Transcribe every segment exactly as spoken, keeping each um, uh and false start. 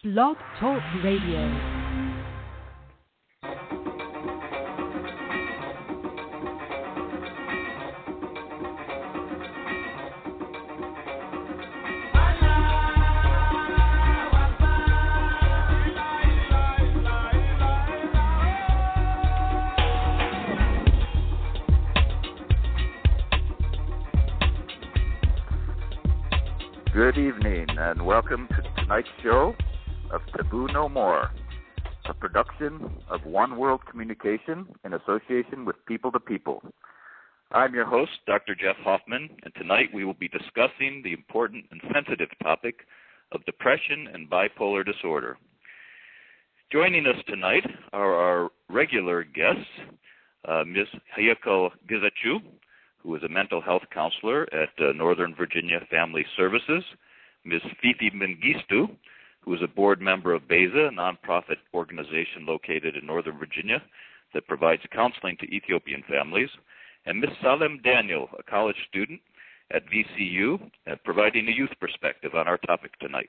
Blog Talk Radio. Good evening, and welcome to tonight's show of Taboo No More, a production of One World Communication in association with People to People. I'm your host, Doctor Jeff Hoffman, and tonight we will be discussing the important and sensitive topic of depression and bipolar disorder. Joining us tonight are our regular guests, uh, Miz Hayako Gizachu, who is a mental health counselor at uh, Northern Virginia Family Services, Miz Fifi Mengistu, who is a board member of BEZA, a nonprofit organization located in Northern Virginia that provides counseling to Ethiopian families, and Miz Salem Daniel, a college student at V C U, uh, providing a youth perspective on our topic tonight.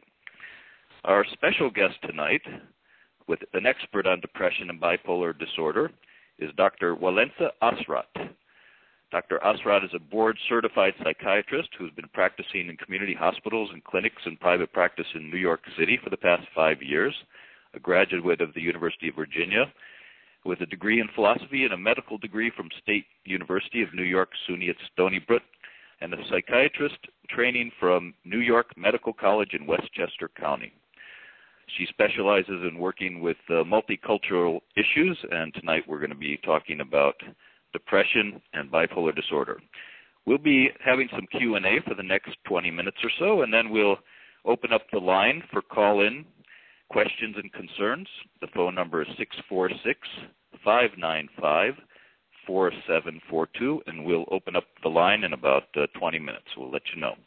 Our special guest tonight, with an expert on depression and bipolar disorder, is Doctor Walensa Asrat. Doctor Asrat is a board-certified psychiatrist who's been practicing in community hospitals and clinics and private practice in New York City for the past five years, a graduate of the University of Virginia with a degree in philosophy and a medical degree from State University of New York, SUNY at Stony Brook, and a psychiatrist training from New York Medical College in Westchester County. She specializes in working with uh, multicultural issues, and tonight we're going to be talking about depression and bipolar disorder. We'll be having some Q and A for the next twenty minutes or so, and then we'll open up the line for call-in questions and concerns. The phone number is six four six, five nine five, four seven four two, and we'll open up the line in about uh, twenty minutes. We'll let you know.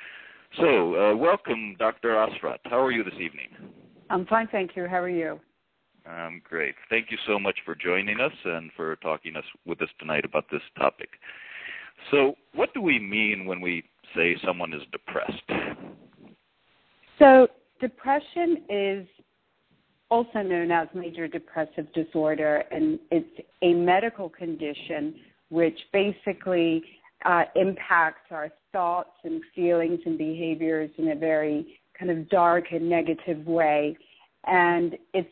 So, uh, welcome, Doctor Asrat. How are you this evening? I'm fine, thank you. How are you? Um, great. Thank you so much for joining us and for talking us with us tonight about this topic. So what do we mean when we say someone is depressed? So depression is also known as major depressive disorder, and it's a medical condition which basically uh, impacts our thoughts and feelings and behaviors in a very kind of dark and negative way. And it's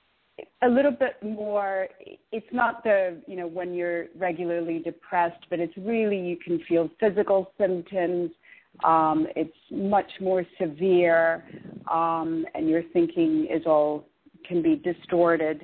a little bit more, it's not the, you know, when you're regularly depressed, but it's really, you can feel physical symptoms. Um, it's much more severe, um, and your thinking is all, can be distorted.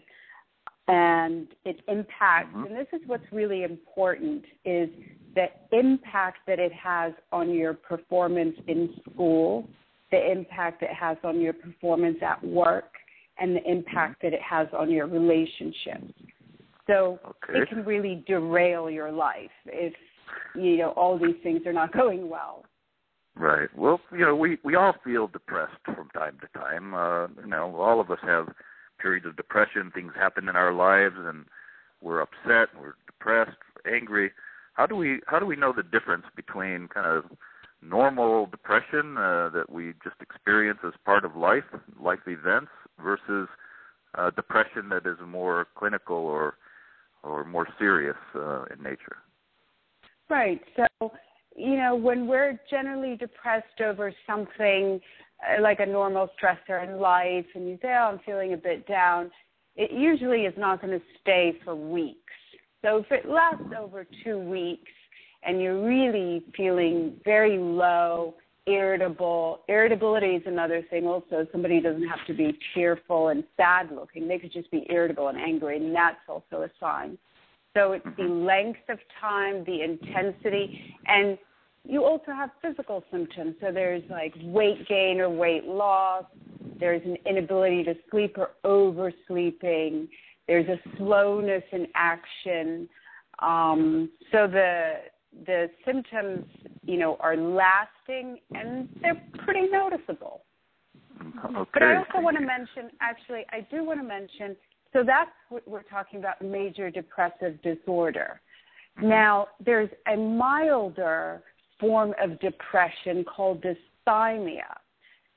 And it impacts, mm-hmm. and this is what's really important, is the impact that it has on your performance in school, the impact it has on your performance at work, and the impact that it has on your relationships. So okay. It can really derail your life if, you know, all these things are not going well. Right. Well, you know, we, we all feel depressed from time to time. Uh, you know, all of us have periods of depression. Things happen in our lives, and we're upset, we're depressed, we're angry. How do we how do we know the difference between kind of normal depression uh, that we just experience as part of life, life events, versus uh, depression that is more clinical or or more serious uh, in nature? Right. So, you know, when we're generally depressed over something uh, like a normal stressor in life, and you say, oh, I'm feeling a bit down, it usually is not going to stay for weeks. So if it lasts over two weeks, and you're really feeling very low, irritable. Irritability is another thing also. Somebody doesn't have to be cheerful and sad-looking. They could just be irritable and angry, and that's also a sign. So it's the length of time, the intensity, and you also have physical symptoms. So there's like weight gain or weight loss. There's an inability to sleep or oversleeping. There's a slowness in action. Um, so the the symptoms, you know, are lasting, and they're pretty noticeable. Okay. But I also want to mention, actually, I do want to mention, so that's what we're talking about, major depressive disorder. Now, there's a milder form of depression called dysthymia.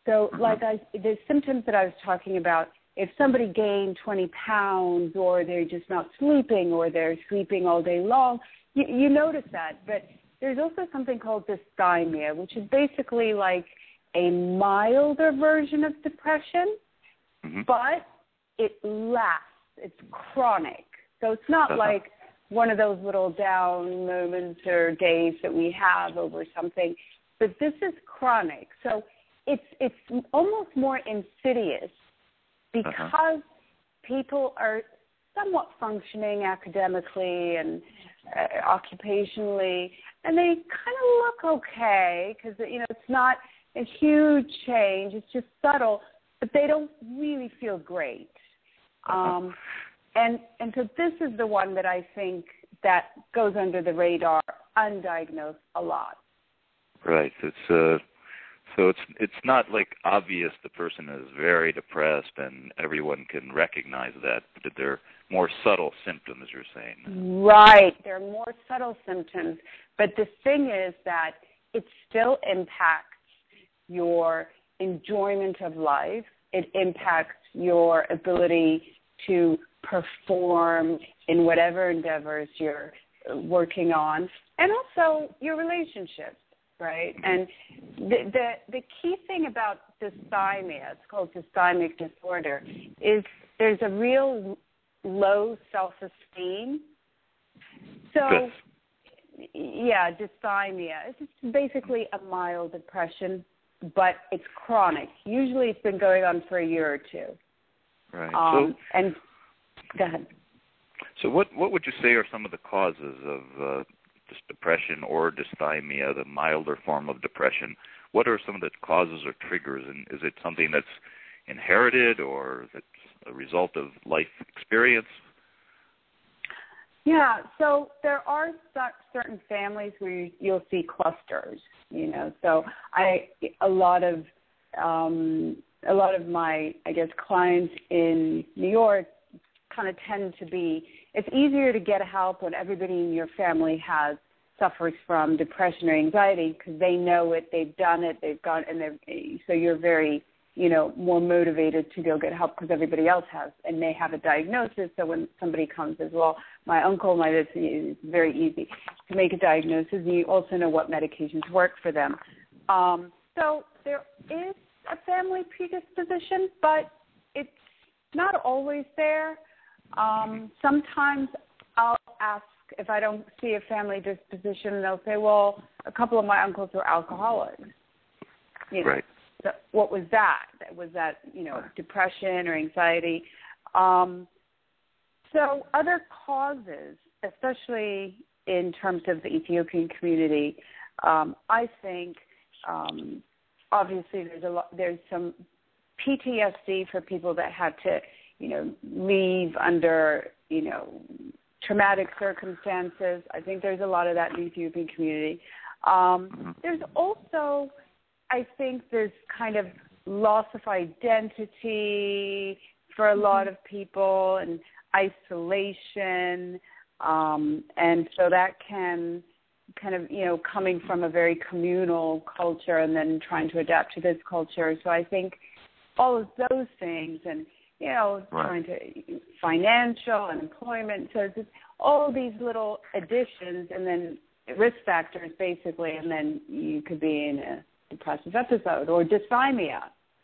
So, Mm-hmm. like I, the symptoms that I was talking about, if somebody gained twenty pounds, or they're just not sleeping, or they're sleeping all day long, you, you notice that. But there's also something called dysthymia, which is basically like a milder version of depression, Mm-hmm. but it lasts. It's chronic. So it's not Uh-huh. like one of those little down moments or days that we have over something, but this is chronic. So it's it's almost more insidious because uh-huh. people are somewhat functioning academically and uh, occupationally, and they kind of look okay because, you know, it's not a huge change. It's just subtle, but they don't really feel great. Um, and and so this is the one that I think that goes under the radar, undiagnosed a lot. Right. It's uh, so it's it's not like obvious the person is very depressed and everyone can recognize that, but they're more subtle symptoms, you're saying. Right. There are more subtle symptoms, but the thing is that it still impacts your enjoyment of life. It impacts your ability to perform in whatever endeavors you're working on, and also your relationships, right? And the, the the key thing about dysthymia, it's called dysthymic disorder, is there's a real low self-esteem. So, yeah, dysthymia. It's just basically a mild depression, but it's chronic. Usually it's been going on for a year or two. Right. Um, so, and go ahead. So what what would you say are some of the causes of uh, this depression or dysthymia, the milder form of depression? What are some of the causes or triggers? And is it something that's inherited, or is it a result of life experience? Yeah, so there are certain families where you'll see clusters, you know. So I a lot of um, a lot of my, I guess, clients in New York kind of tend to be, it's easier to get help when everybody in your family has suffers from depression or anxiety because they know it, they've done it, they've gone, and they're, so you're very, you know, more motivated to go get help because everybody else has, and they have a diagnosis. So when somebody comes as well, my uncle, my this, it's very easy to make a diagnosis. And you also know what medications work for them. Um, so there is a family predisposition, but it's not always there. Um, sometimes I'll ask if I don't see a family disposition, they'll say, well, a couple of my uncles were alcoholics. You know, right. So what was that? Was that, you know, depression or anxiety? Um, so other causes, especially in terms of the Ethiopian community, um, I think um, obviously there's a lot, there's some P T S D for people that had to, you know, leave under, you know, traumatic circumstances. I think there's a lot of that in the Ethiopian community. Um, there's also, I think, there's kind of loss of identity for a lot of people and isolation. Um, and so that can kind of, you know, coming from a very communal culture and then trying to adapt to this culture. So I think all of those things and, you know, right. trying to financial and employment. So it's just all these little additions and then risk factors basically, and then you could be in a depressive episode or dysthymia.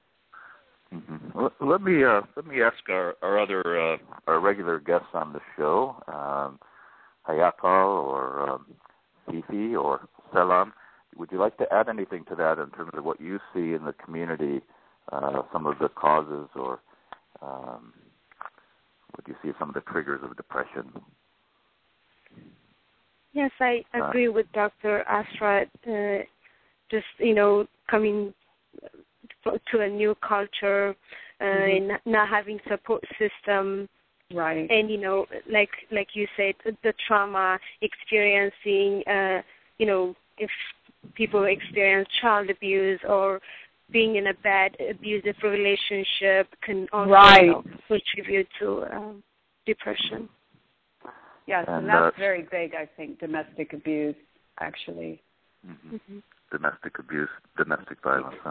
Mm-hmm. Well, let me uh, let me ask our our other uh, our regular guests on the show, um, Hayakal or um, Fifi or Selam. Would you like to add anything to that in terms of what you see in the community, uh, some of the causes, or um, what do you see some of the triggers of depression? Yes, I agree uh, with Doctor Asra. Uh, just, you know, coming to a new culture uh, mm-hmm. and not having support system. Right. And, you know, like like you said, the trauma, experiencing, uh, you know, if people experience child abuse or being in a bad abusive relationship can also right. you know, contribute to um, depression. Yes, and, and that's uh, very big, I think, domestic abuse, actually. Mm-hmm. Mm-hmm. Domestic abuse, domestic violence, uh-huh.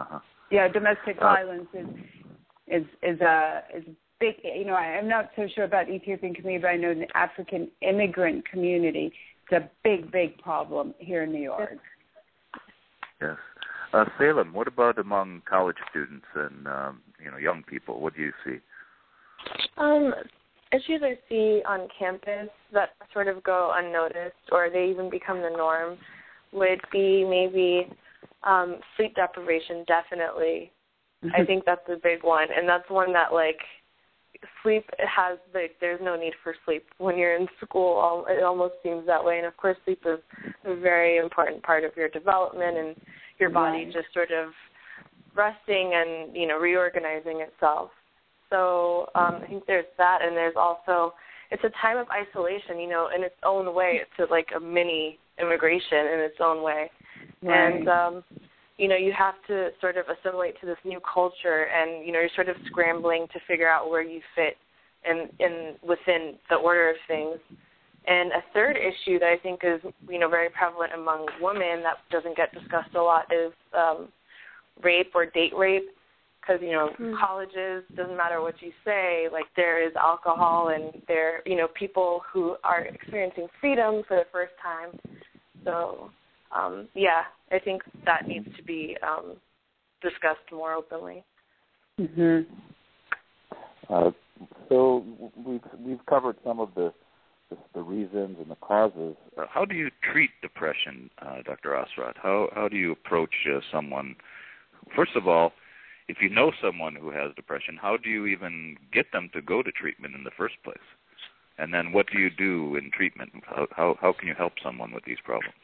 Yeah, domestic Uh, violence is is is a is big. You know, I, I'm not so sure about the Ethiopian community, but I know the African immigrant community. It's a big, big problem here in New York. Yes. Uh, Salem, what about among college students and um, you know young people? What do you see? Um, issues I see on campus that sort of go unnoticed, or they even become the norm, would be maybe um, sleep deprivation. Definitely, mm-hmm. I think that's a big one, and that's one that like sleep has like there's no need for sleep when you're in school. It almost seems that way, and of course, sleep is a very important part of your development and your body just sort of resting and, you know, reorganizing itself. So um, I think there's that, and there's also, it's a time of isolation, you know, in its own way. It's like a mini immigration in its own way. Right. And, um, you know, you have to sort of assimilate to this new culture, and, you know, you're sort of scrambling to figure out where you fit in, in within the order of things. And a third issue that I think is, you know, very prevalent among women that doesn't get discussed a lot is um, rape or date rape. Because, you know, mm-hmm. colleges, doesn't matter what you say, like there is alcohol and there, you know, people who are experiencing freedom for the first time. So, um, yeah, I think that needs to be um, discussed more openly. Mm-hmm. Uh, so we've, we've covered some of the the reasons and the causes. Uh, how do you treat depression, uh, Doctor Asrat? How how do you approach uh, someone? First of all, if you know someone who has depression, how do you even get them to go to treatment in the first place? And then what do you do in treatment? How how, how can you help someone with these problems?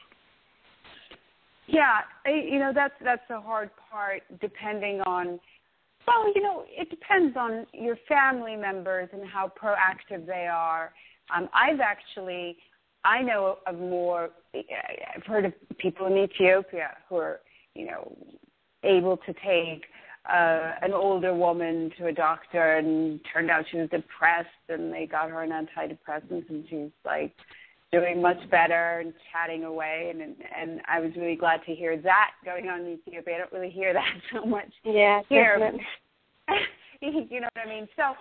Yeah, you know, that's that's the hard part, depending on, well, you know, it depends on your family members and how proactive they are. Um, I've actually, I know of more, I've heard of people in Ethiopia who are, you know, able to take uh, an older woman to a doctor, and turned out she was depressed, and they got her on antidepressants, and she's like doing much better and chatting away. And and I was really glad to hear that going on in Ethiopia. I don't really hear that so much yeah, here. You know what I mean? So.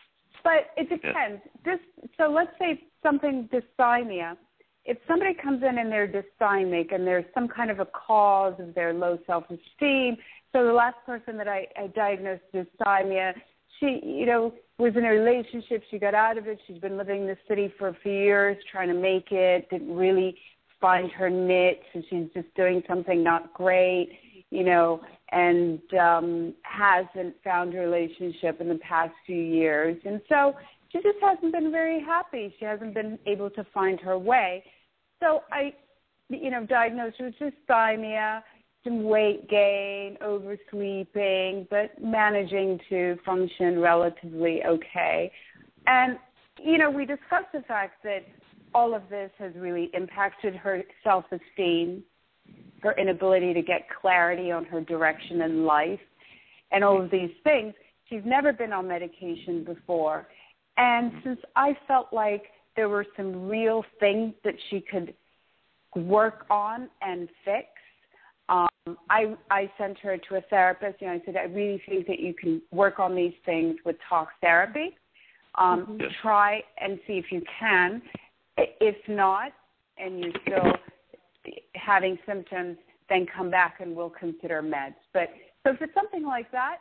But it depends. This, so let's say something dysthymia. If somebody comes in and they're dysthymic and there's some kind of a cause of their low self-esteem. So the last person that I, I diagnosed dysthymia, she, you know, was in a relationship. She got out of it. She's been living in the city for a few years, trying to make it, didn't really find her niche, and she's just doing something not great, you know, and um, hasn't found a relationship in the past few years. And so she just hasn't been very happy. She hasn't been able to find her way. So I, you know, diagnosed her with dysthymia, some weight gain, oversleeping, but managing to function relatively okay. And, you know, we discussed the fact that all of this has really impacted her self-esteem, her inability to get clarity on her direction in life, and all of these things. She's never been on medication before. And since I felt like there were some real things that she could work on and fix, um, I, I sent her to a therapist. You know, I said, I really think that you can work on these things with talk therapy. Um, yes. Try and see if you can. If not, and you're still having symptoms, then come back and we'll consider meds. But so if it's something like that,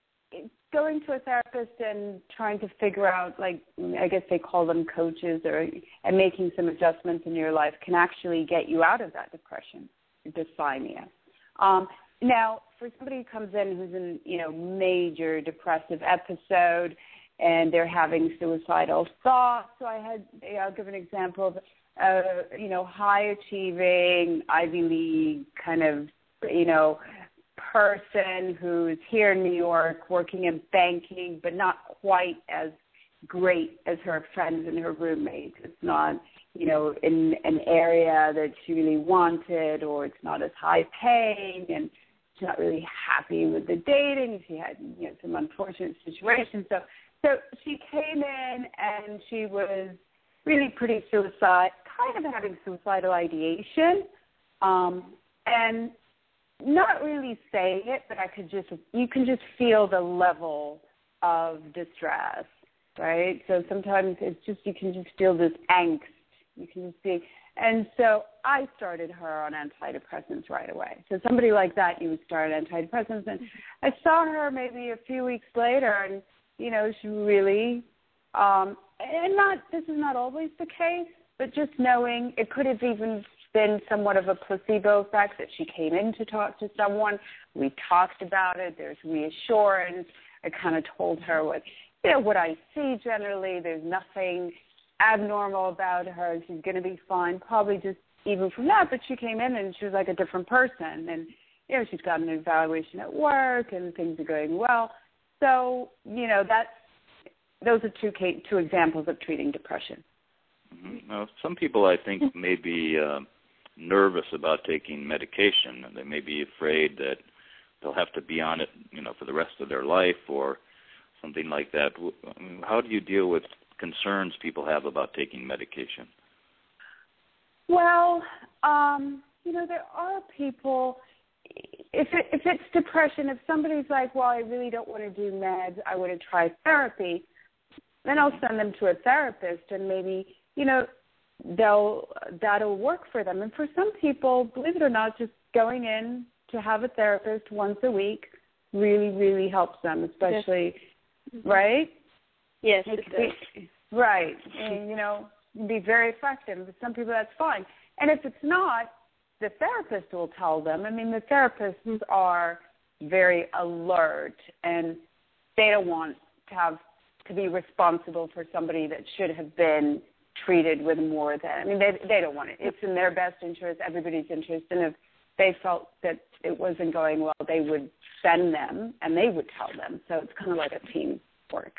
going to a therapist and trying to figure out, like, I guess they call them coaches, or and making some adjustments in your life can actually get you out of that depression, dysthymia. Um, now, for somebody who comes in who's in, you know, major depressive episode and they're having suicidal thoughts, so I had, I'll give an example of, uh, you know, high-achieving, Ivy League kind of, you know, person who's here in New York working in banking, but not quite as great as her friends and her roommates. It's not, you know, in an area that she really wanted, or it's not as high paying, and she's not really happy with the dating. She had, you know, some unfortunate situations. So, so she came in and she was really pretty suicide, kind of having suicidal ideation, um, and not really saying it, but I could just, you can just feel the level of distress, right? So sometimes it's just, you can just feel this angst. You can just see. And so I started her on antidepressants right away. So somebody like that, you would start antidepressants. And I saw her maybe a few weeks later, and, you know, she really, um, and not, this is not always the case, but just knowing it could have even been somewhat of a placebo effect that she came in to talk to someone. We talked about it. There's reassurance. I kind of told her what, you know, what I see generally. There's nothing abnormal about her. She's going to be fine, probably just even from that. But she came in and she was like a different person. And, you know, she's got an evaluation at work and things are going well. So, you know, that's, those are two case, two examples of treating depression. Mm-hmm. Now, some people, I think, may be uh, nervous about taking medication, and they may be afraid that they'll have to be on it, you know, for the rest of their life or something like that. I mean, how do you deal with concerns people have about taking medication? Well, um, you know, there are people, if it, if it's depression, if somebody's like, well, I really don't want to do meds, I want to try therapy, then I'll send them to a therapist, and maybe, you know, they'll that'll work for them. And for some people, believe it or not, just going in to have a therapist once a week really, really helps them, especially, yes. Right? Yes, it, it does. It, right. And, you know, be very effective. For some people, that's fine. And if it's not, the therapist will tell them. I mean, the therapists are very alert, and they don't want to have to be responsible for somebody that should have been treated with more than, I mean, they they don't want it. It's in their best interest, everybody's interest, and if they felt that it wasn't going well, they would send them, and they would tell them. So it's kind of like a team work.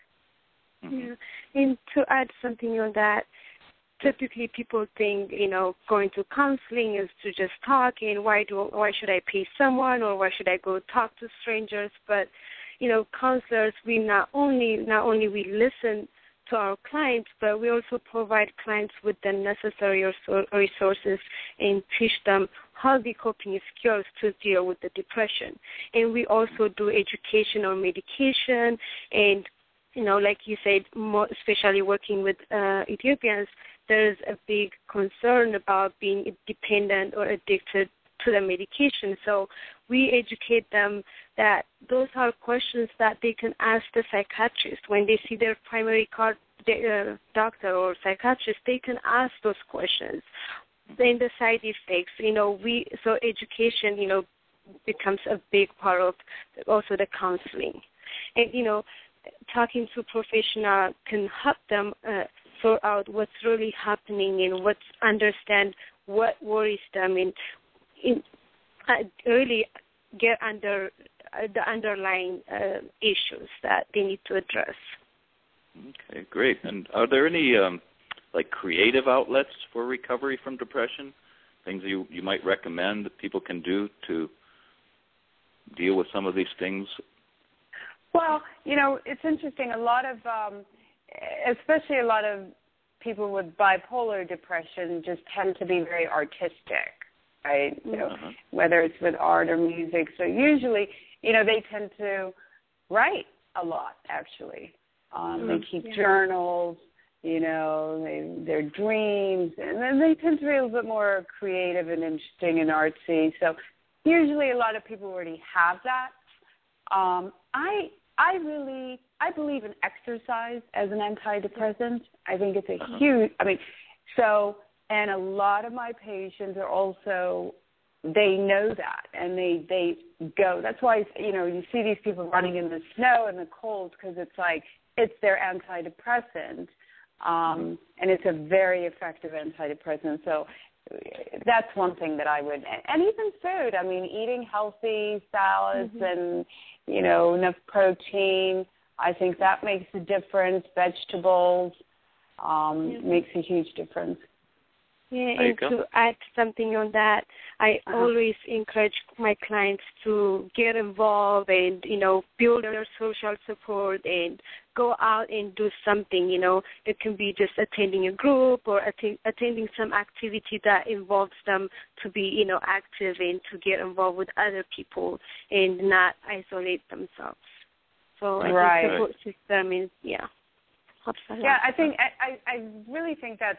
Yeah. And to add something on that, typically people think, you know, going to counseling is to just talk, and why do why should I pay someone, or why should I go talk to strangers? But, you know, counselors, we not only not only we listen to our clients, but we also provide clients with the necessary resources and teach them healthy coping skills to deal with the depression. And we also do education on medication, and, you know, like you said, more, especially working with uh, Ethiopians, there's a big concern about being dependent or addicted to the medication. So we educate them that those are questions that they can ask the psychiatrist. When they see their primary care uh, doctor or psychiatrist, they can ask those questions. Then the side effects, you know, we so education, you know, becomes a big part of also the counseling. And, you know, talking to professionals can help them uh, sort out what's really happening and what's understand what worries them, and in, uh, really get under uh, the underlying uh, issues that they need to address. Okay, great. And are there any um, like creative outlets for recovery from depression? Things you you might recommend that people can do to deal with some of these things? Well, you know, it's interesting. A lot of, um, especially a lot of people with bipolar depression just tend to be very artistic, right? You know, uh-huh. Whether it's with art or music. So usually, you know, they tend to write a lot, actually. Um, mm-hmm. They keep yeah. journals, you know, they, their dreams, and then they tend to be a little bit more creative and interesting and artsy. So usually a lot of people already have that. Um, I I really, I believe in exercise as an antidepressant. I think it's a uh-huh. huge, I mean, so, and a lot of my patients are also, they know that, and they, they go, that's why, you know, you see these people running in the snow and the cold, because it's like, it's their antidepressant, um, and it's a very effective antidepressant. So that's one thing that I would, and even food. I mean, eating healthy salads mm-hmm. and, you know, enough protein, I think that makes a difference. Vegetables um, yeah. makes a huge difference. Yeah, and to add something on that, I uh-huh. always encourage my clients to get involved and, you know, build their social support and go out and do something, you know. It can be just attending a group or att- attending some activity that involves them to be, you know, active and to get involved with other people and not isolate themselves. So I right. think support system is, yeah, helps a lot. Yeah, I think, I, I really think that's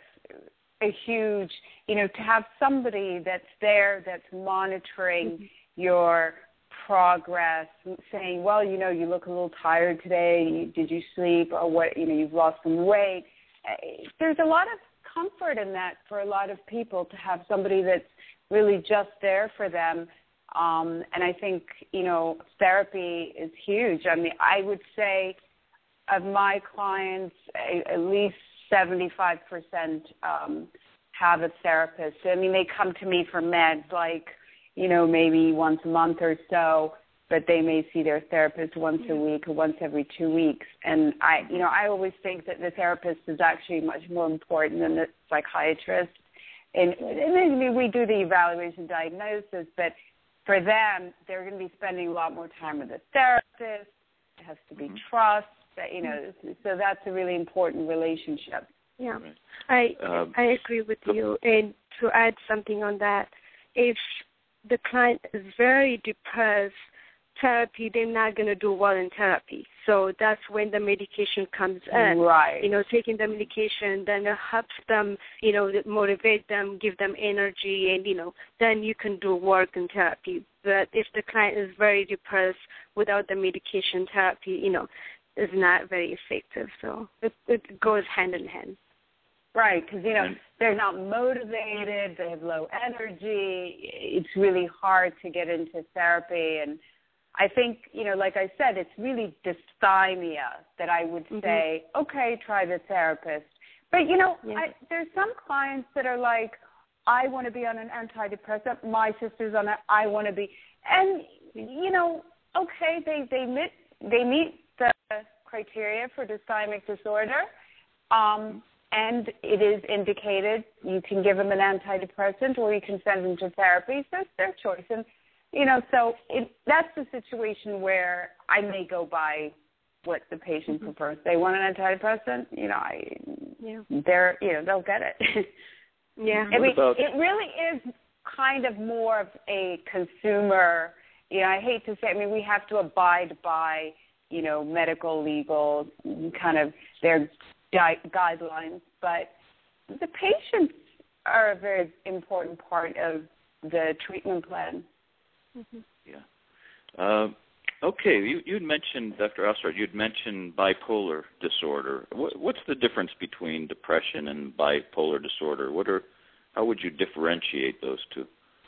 a huge, you know, to have somebody that's there that's monitoring mm-hmm. your progress, saying, well, you know, you look a little tired today, did you sleep, or what, you know, you've lost some weight. There's a lot of comfort in that for a lot of people to have somebody that's really just there for them. Um, and I think, you know, therapy is huge. I mean, I would say of my clients, at least seventy-five percent um, have a therapist. I mean, they come to me for meds, like, you know, maybe once a month or so, but they may see their therapist once a week or once every two weeks. And I, you know, I always think that the therapist is actually much more important than the psychiatrist. And, and then we do the evaluation diagnosis, but for them, they're going to be spending a lot more time with the therapist. It has to be mm-hmm. trust. That, you know, so that's a really important relationship. Yeah, I um, I agree with you. And to add something on that, if the client is very depressed, therapy, they're not going to do well in therapy. So that's when the medication comes in. Right. You know, taking the medication, then it helps them, you know, motivate them, give them energy, and, you know, then you can do work in therapy. But if the client is very depressed without the medication, therapy, you know, is not very effective. So it, it goes hand in hand. Right, because, you know, they're not motivated, they have low energy, it's really hard to get into therapy. And I think, you know, like I said, it's really dysthymia that I would mm-hmm. say, okay, try the therapist. But, you know, yeah. I, there's some clients that are like, I want to be on an antidepressant, my sister's on it, I want to be. And, you know, okay, they, they meet, they meet the criteria for dysthymic disorder, um, and it is indicated you can give them an antidepressant or you can send them to therapy. So it's their choice. And, you know, so it, that's the situation where I may go by what the patient mm-hmm. prefers. They want an antidepressant, you know, I, yeah. they're, you know, they'll get it. yeah. I mean, it really is kind of more of a consumer, you know, I hate to say, I mean, we have to abide by, you know, medical, legal, kind of their di- guidelines, but the patients are a very important part of the treatment plan. Mm-hmm. Yeah. Uh, okay, you you'd mentioned, Doctor Osterhart, you'd mentioned bipolar disorder. What, what's the difference between depression and bipolar disorder? What are, how would you differentiate those two?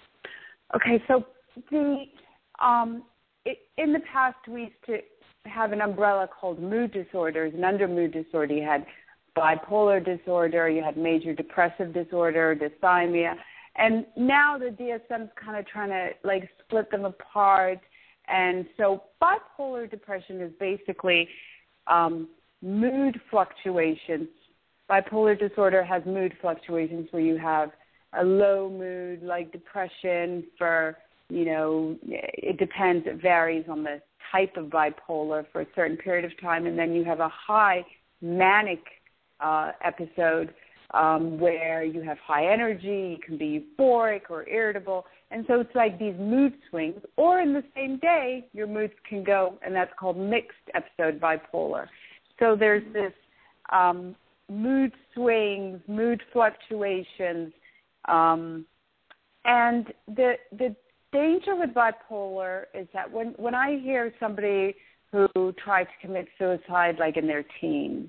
Okay, so the um, it, in the past we used to have an umbrella called mood disorders, and under mood disorder you had bipolar disorder, you had major depressive disorder, dysthymia, and now the D S M is kind of trying to like split them apart. And so bipolar depression is basically um, mood fluctuations. Bipolar disorder has mood fluctuations where you have a low mood like depression for, you know, it depends, it varies on the type of bipolar for a certain period of time, and then you have a high manic uh, episode um, where you have high energy, you can be euphoric or irritable, and so it's like these mood swings, or in the same day, your moods can go, and that's called mixed episode bipolar. So there's this um, mood swings, mood fluctuations, um, and the the danger with bipolar is that when, when I hear somebody who tried to commit suicide, like in their teens,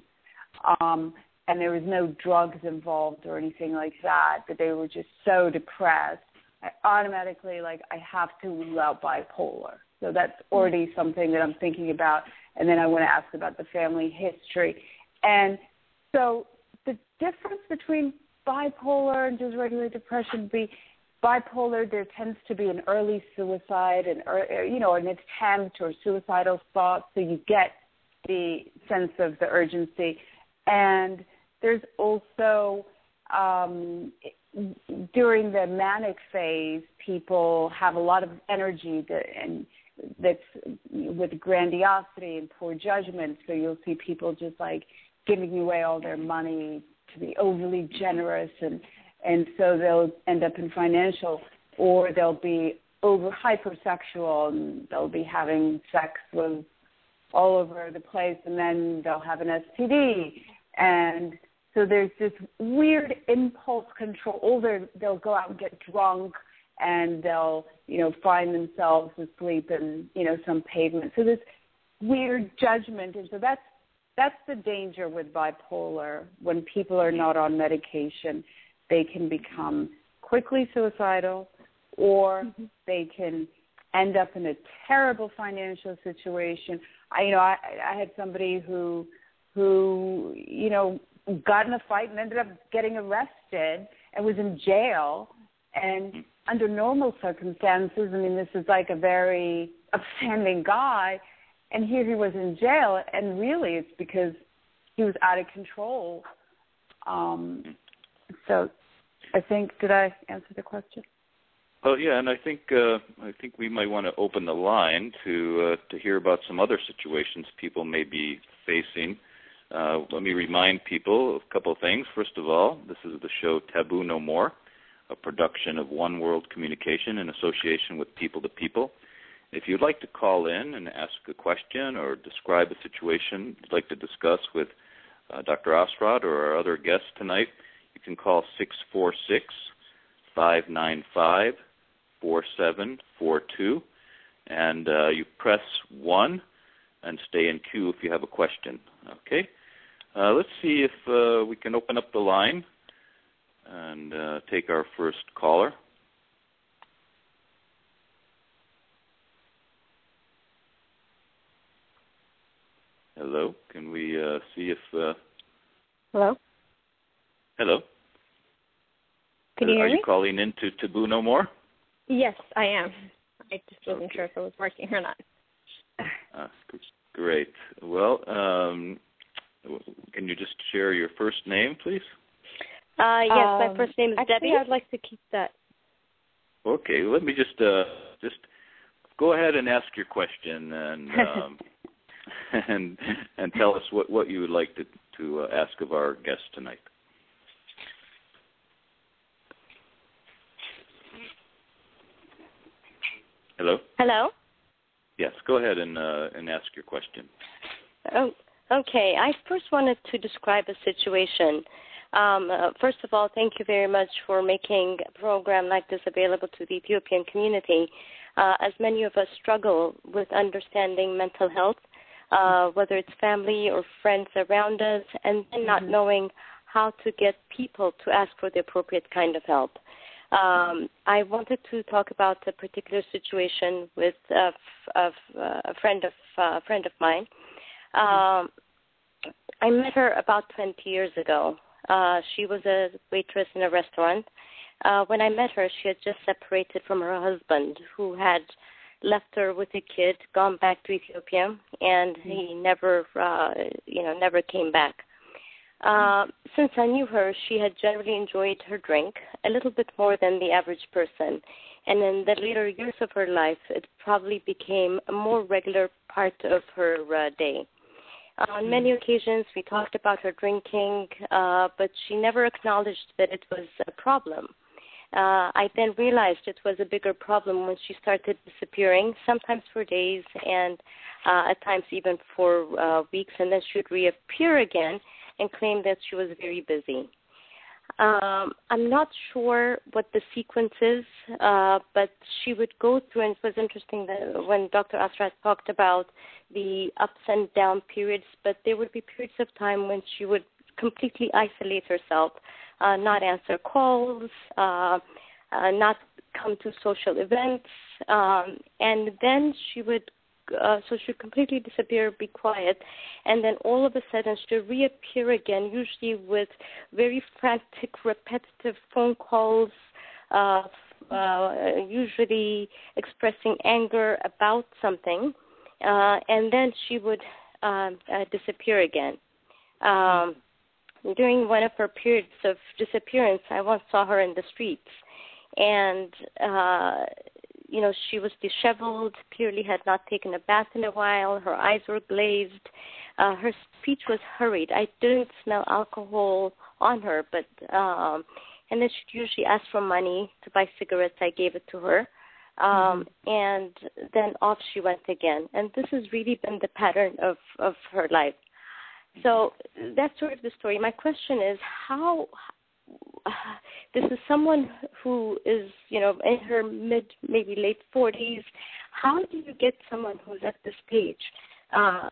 um, and there was no drugs involved or anything like that, but they were just so depressed, I automatically, like, I have to rule out bipolar. So that's already something that I'm thinking about. And then I want to ask about the family history. And so the difference between bipolar and just regular depression would be bipolar, there tends to be an early suicide and, you know, an attempt or suicidal thought, so you get the sense of the urgency. And there's also, um, during the manic phase, people have a lot of energy that, and that's with grandiosity and poor judgment. So you'll see people just like giving away all their money to be overly generous, and and so they'll end up in financial, or they'll be over hypersexual and they'll be having sex with all over the place, and then they'll have an S T D. And so there's this weird impulse control. Or they're- they'll go out and get drunk, and they'll, you know, find themselves asleep in, you know, some pavement. So this weird judgment. And so that's that's the danger with bipolar. When people are not on medication, they can become quickly suicidal, or mm-hmm. they can end up in a terrible financial situation. I, you know, I, I had somebody who, who, you know, got in a fight and ended up getting arrested and was in jail. And under normal circumstances, I mean, this is like a very upstanding guy, and here he was in jail, and really it's because he was out of control. Um, so I think, did I answer the question? Well, yeah, and I think uh, I think we might want to open the line to uh, to hear about some other situations people may be facing. Uh, let me remind people of a couple of things. First of all, this is the show Taboo No More, a production of One World Communication in association with People to People. If you'd like to call in and ask a question or describe a situation you'd like to discuss with uh, Doctor Osrod or our other guests tonight, you can call six four six, five nine five, four seven four two, and uh, you press one and stay in queue if you have a question. Okay? Uh, let's see if uh, we can open up the line and uh, take our first caller. Hello. Can we uh, see if... Uh... Hello? Hello. Can you Are hear you me? calling in to Taboo No More? Yes, I am. I just wasn't Okay. sure if it was working or not. Uh, great. Well, um, can you just share your first name, please? Uh, yes, Um, my first name is actually, Debbie. I'd like to keep that. Okay. Let me just uh, just go ahead and ask your question, and um, and and tell us what, what you would like to to uh, ask of our guest tonight. Hello? Hello? Yes, go ahead and uh, and ask your question. Oh, okay. I first wanted to describe a situation. Um, uh, first of all, thank you very much for making a program like this available to the Ethiopian community, uh, as many of us struggle with understanding mental health, uh, whether it's family or friends around us, and then not Mm-hmm. knowing how to get people to ask for the appropriate kind of help. Um, I wanted to talk about a particular situation with a, f- of, uh, a friend of uh, a friend of mine. Um, I met her about twenty years ago. Uh, she was a waitress in a restaurant. Uh, when I met her, she had just separated from her husband, who had left her with a kid, gone back to Ethiopia, and he never, uh, you know, never came back. Uh, since I knew her, she had generally enjoyed her drink a little bit more than the average person. And in the later years of her life, it probably became a more regular part of her uh, day. Uh, on many occasions, we talked about her drinking, uh, but she never acknowledged that it was a problem. Uh, I then realized it was a bigger problem when she started disappearing, sometimes for days and uh, at times even for uh, weeks, and then she would reappear again and claim that she was very busy. Um, I'm not sure what the sequence is, uh, but she would go through, and it was interesting that when Doctor Asrat talked about the ups and down periods, but there would be periods of time when she would completely isolate herself, uh, not answer calls, uh, uh, not come to social events, um, and then she would Uh, so she would completely disappear, be quiet, and then all of a sudden she would reappear again, usually with very frantic, repetitive phone calls, uh, uh, usually expressing anger about something, uh, and then she would um, uh, disappear again. Um, during one of her periods of disappearance, I once saw her in the streets, and uh, you know, she was disheveled, clearly had not taken a bath in a while. Her eyes were glazed. Uh, her speech was hurried. I didn't smell alcohol on her, but um, and then she'd usually ask for money to buy cigarettes. I gave it to her. Um, mm-hmm. And then off she went again. And this has really been the pattern of, of her life. So that's sort of the story. My question is, how uh, this is someone who is, you know, in her mid, maybe late forties. How do you get someone who's at this stage? Uh,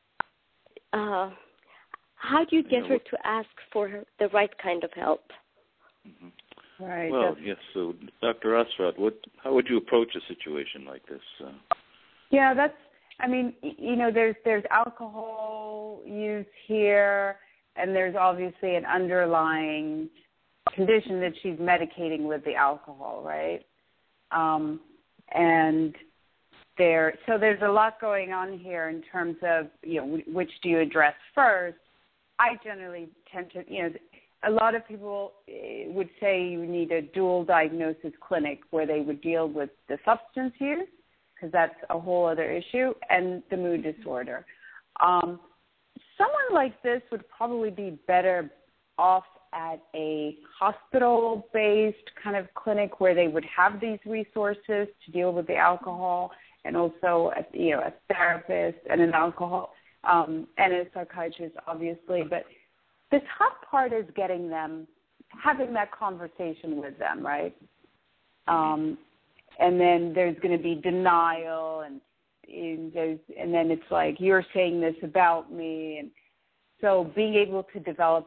uh, how do you get her to ask for her, the right kind of help? Mm-hmm. Right. Well, yes. So, Doctor Asrat, what? How would you approach a situation like this? Uh, yeah, that's. I mean, you know, there's there's alcohol use here, and there's obviously an underlying condition that she's medicating with the alcohol, right? Um, and there, so there's a lot going on here in terms of, you know, which do you address first? I generally tend to, you know. A lot of people would say you need a dual diagnosis clinic where they would deal with the substance use, because that's a whole other issue, and the mood disorder. Um, someone like this would probably be better off at a hospital-based kind of clinic where they would have these resources to deal with the alcohol, and also, a, you know, a therapist and an alcohol um, and a psychiatrist, obviously, but the tough part is getting them, having that conversation with them, right? Um, and then there's going to be denial, and, and there's, and then it's like, you're saying this about me. And so being able to develop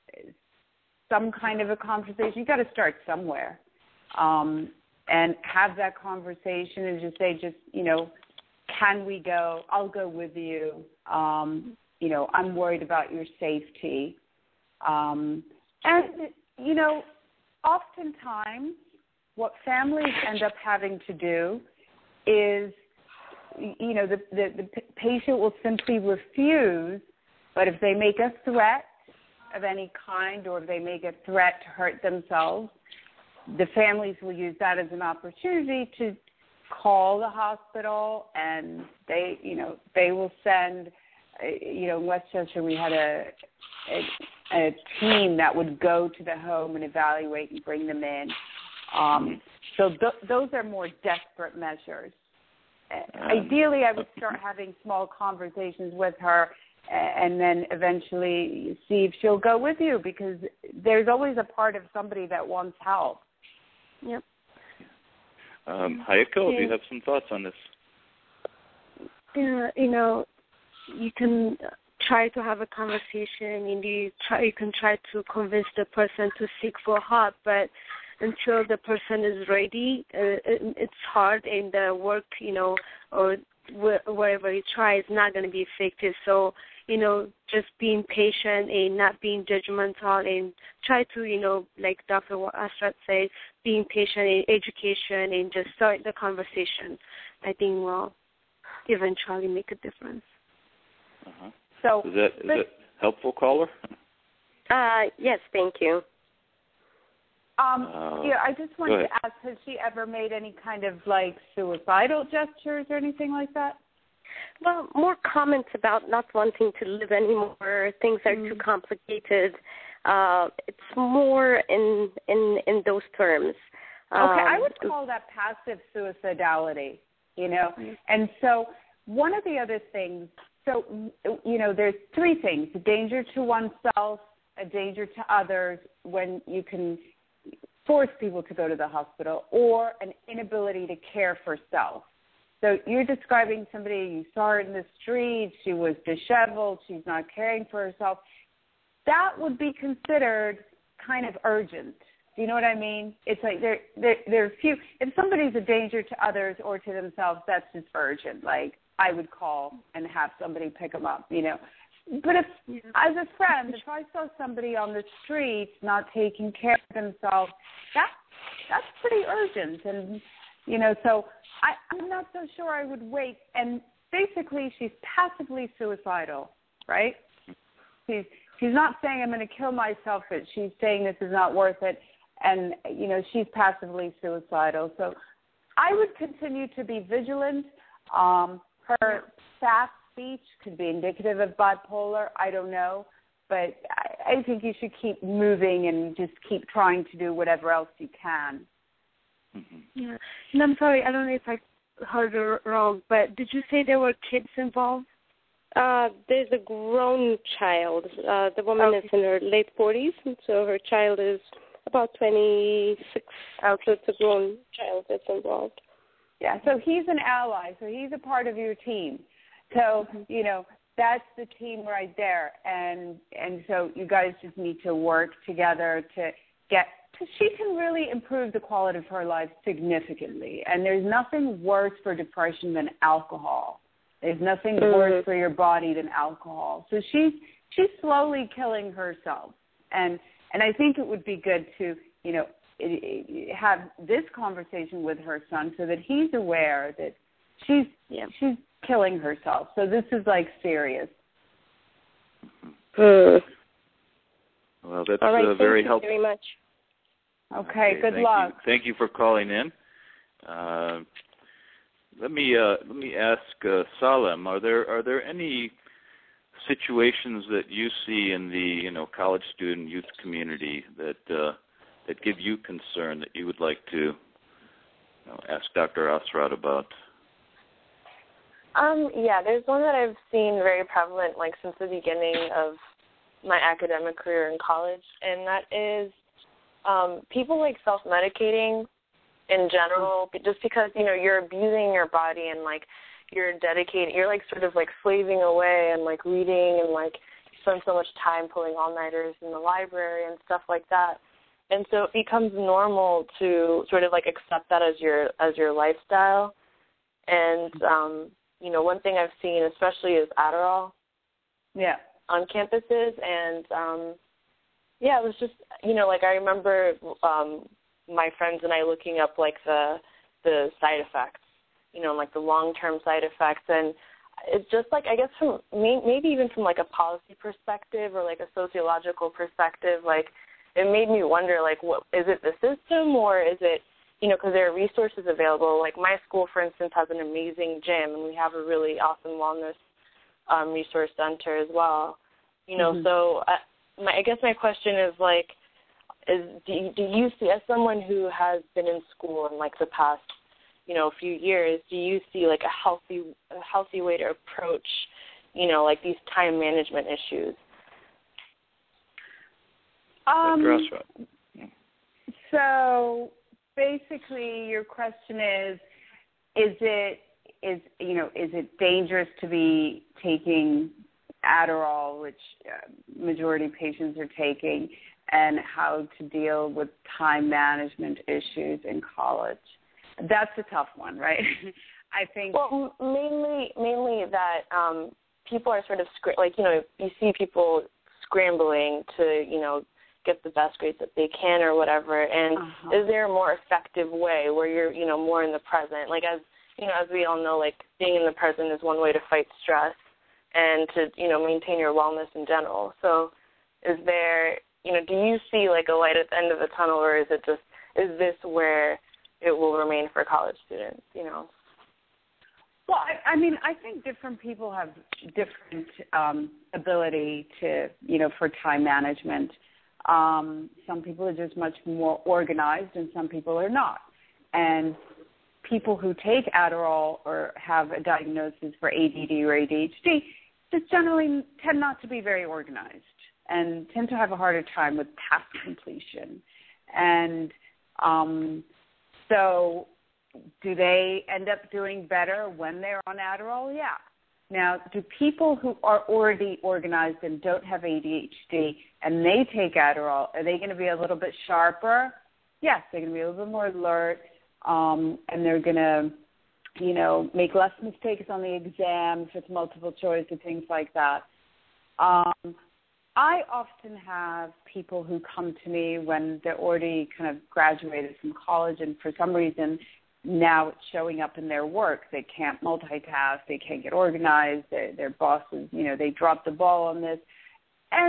some kind of a conversation, you've got to start somewhere, um, and have that conversation and just say, just, you know, can we go? I'll go with you. Um, you know, I'm worried about your safety. Um, and, you know, oftentimes what families end up having to do is, you know, the, the, the patient will simply refuse, but if they make a threat of any kind, or if they make a threat to hurt themselves, the families will use that as an opportunity to call the hospital, and they, you know, they will send, you know, in Westchester we had a, a a team that would go to the home and evaluate and bring them in. Um, so th- those are more desperate measures. Um, Ideally, I would start having small conversations with her, and then eventually see if she'll go with you, because there's always a part of somebody that wants help. Yep. Um, Hayako, yeah. Do you have some thoughts on this? Yeah, you know, you can try to have a conversation, and you try you can try to convince the person to seek for help, but until the person is ready, uh, it, it's hard, and the work, you know, or wh- wherever you try is not going to be effective. So, you know, just being patient and not being judgmental, and try to, you know, like Doctor Asrat said, being patient in education and just start the conversation, I think will eventually make a difference. Uh-huh. So, is that, is but, that helpful, caller? Uh, yes, thank you. Um, uh, yeah, I just wanted to ask, has she ever made any kind of, like, suicidal gestures or anything like that? Well, more comments about not wanting to live anymore. Things are mm. too complicated. Uh, it's more in in in those terms. Okay, um, I would call that passive suicidality, you know. Mm. And so one of the other things, so, you know, there's three things: a danger to oneself, a danger to others when you can force people to go to the hospital, or an inability to care for self. So you're describing somebody, you saw her in the street, she was disheveled, she's not caring for herself. That would be considered kind of urgent. Do you know what I mean? It's like there, there, there are few. If somebody's a danger to others or to themselves, that's just urgent. Like I would call and have somebody pick them up, you know. But if, yeah. as a friend, if I saw somebody on the street not taking care of themselves, that that's pretty urgent. And, you know, so I, I'm not so sure I would wait. And basically, she's passively suicidal, right? She's she's not saying I'm going to kill myself, but she's saying this is not worth it. And, you know, she's passively suicidal. So I would continue to be vigilant. Um, her fast speech could be indicative of bipolar. I don't know. But I, I think you should keep moving and just keep trying to do whatever else you can. Mm-hmm. Yeah. And I'm sorry, I don't know if I heard it wrong, but did you say there were kids involved? Uh, there's a grown child. Uh, the woman okay. is in her late forties, and so her child is about twenty-six. Okay. So it's a grown child that's involved. Yeah, so he's an ally, so he's a part of your team. So, mm-hmm. you know, that's the team right there. And and so you guys just need to work together to get, because she can really improve the quality of her life significantly. And there's nothing worse for depression than alcohol. There's nothing mm-hmm. worse for your body than alcohol. So she's she's slowly killing herself. And and I think it would be good to, you know, it, it, have this conversation with her son so that he's aware that she's yeah. she's killing herself. So this is like serious. Mm. Well, that's All right, uh, very thank helpful. You very much. Okay, okay good thank luck. You. Thank you for calling in. Uh, let me uh, let me ask uh, Salem. Are there are there any situations that you see in the you know college student youth community that uh, that give you concern that you would like to you know, ask Doctor Asrat about? Um, yeah, there's one that I've seen very prevalent, like, since the beginning of my academic career in college, and that is um, people, like, self-medicating in general, just because, you know, you're abusing your body and, like, you're dedicating, you're, like, sort of, like, slaving away and, like, reading and, like, you spend so much time pulling all-nighters in the library and stuff like that. And so it becomes normal to sort of, like, accept that as your as your lifestyle. And, um you know, one thing I've seen especially is Adderall yeah. on campuses. And, um, yeah, it was just, you know, like I remember um, my friends and I looking up, like, the the side effects, you know, like the long-term side effects. And it's just, like, I guess from maybe even from, like, a policy perspective or, like, a sociological perspective, like, it made me wonder, like, what is it the system or is it, you know, because there are resources available. Like my school, for instance, has an amazing gym, and we have a really awesome wellness um, resource center as well. You know, mm-hmm. so I, my, I guess my question is, like, is do you, do you see, as someone who has been in school in, like, the past, you know, few years, do you see, like, a healthy a healthy way to approach, you know, like, these time management issues? Um, so... Basically, your question is, is it, is you know, is it dangerous to be taking Adderall, which uh, majority of patients are taking, and how to deal with time management issues in college? That's a tough one, right? I think. Well, mainly, mainly that um, people are sort of, scr- like, you know, you see people scrambling to, you know, get the best grades that they can or whatever, and uh-huh. is there a more effective way where you're, you know, more in the present? Like, as, you know, as we all know, like, being in the present is one way to fight stress and to, you know, maintain your wellness in general. So is there, you know, do you see, like, a light at the end of the tunnel, or is it just, is this where it will remain for college students, you know? Well, I, I mean, I think different people have different um, ability to, you know, for time management. Um, some people are just much more organized and some people are not. And people who take Adderall or have a diagnosis for A D D or A D H D just generally tend not to be very organized and tend to have a harder time with task completion. And um, so do they end up doing better when they're on Adderall? Yeah. Now, do people who are already organized and don't have A D H D and they take Adderall, are they going to be a little bit sharper? Yes, they're going to be a little bit more alert, um, and they're going to, you know, make less mistakes on the exam if it's multiple choice and things like that. Um, I often have people who come to me when they're already kind of graduated from college and for some reason now it's showing up in their work. They can't multitask. They can't get organized. Their, their bosses, you know, they drop the ball on this. And